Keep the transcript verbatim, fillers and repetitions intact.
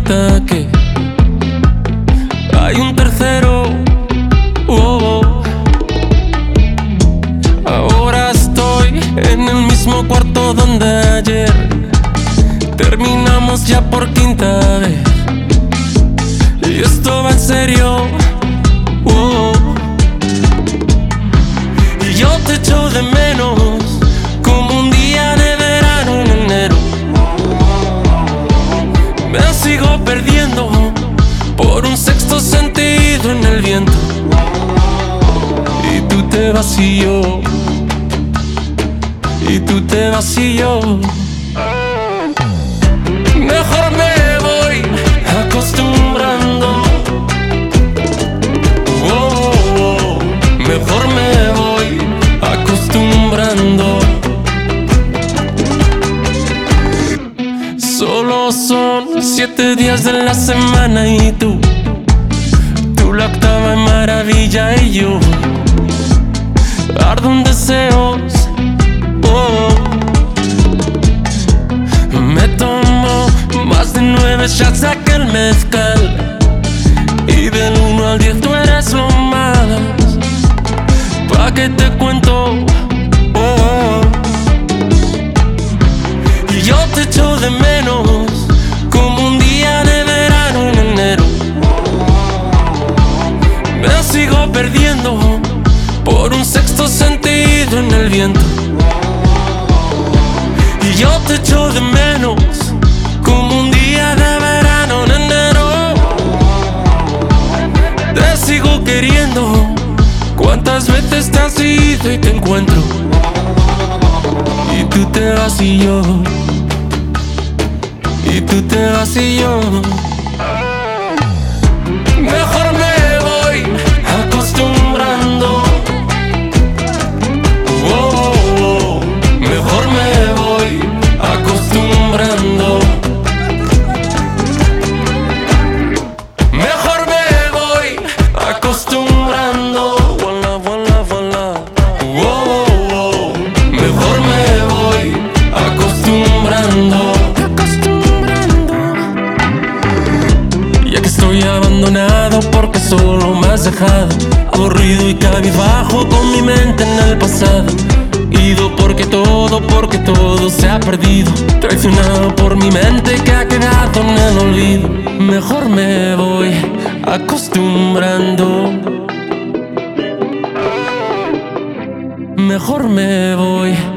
cuenta que hay un tercero. Oh, oh. Ahora estoy en el mismo cuarto donde ayer terminamos ya por quinta vez. Y esto va en serio. Oh. Y yo te echo de menos como un día de verano en enero. Me sigo perdiendo por un sexto sentido en el viento. Y tú te vas y yo, y tú te vas y yo. Mejor me voy acostumbrando. Oh, oh, oh. Mejor me voy acostumbrando. Solo son siete días de la semana y tú, tú la octava maravilla y yo ardo en deseos. Oh. Me tomo más de nueve shots de aquel mezcal y del uno al diez tú eres lo más. ¿Pa' qué te cuento? Oh. Y yo te echo de menos como un día de verano en enero. Me sigo perdiendo por un sexto sentido en el viento. Y yo te echo de menos como un día de verano en enero. Te sigo queriendo. ¿Cuántas veces te has ido y te encuentro? Y tú te vas y yo, y tú te vas y yo. Mejor me voy acostumbrando. Oh, oh, oh. Mejor me voy acostumbrando. Mejor me voy acostumbrando. Voila, voila, voila. Oh, oh, oh. Mejor me voy acostumbrando. Ya que estoy abandonado porque solo me has dejado, aburrido y cabizbajo con mi mente en el pasado. Ido porque todo, porque todo se ha perdido, traicionado por mi mente que ha quedado en el olvido. Mejor me voy acostumbrando. Mejor me voy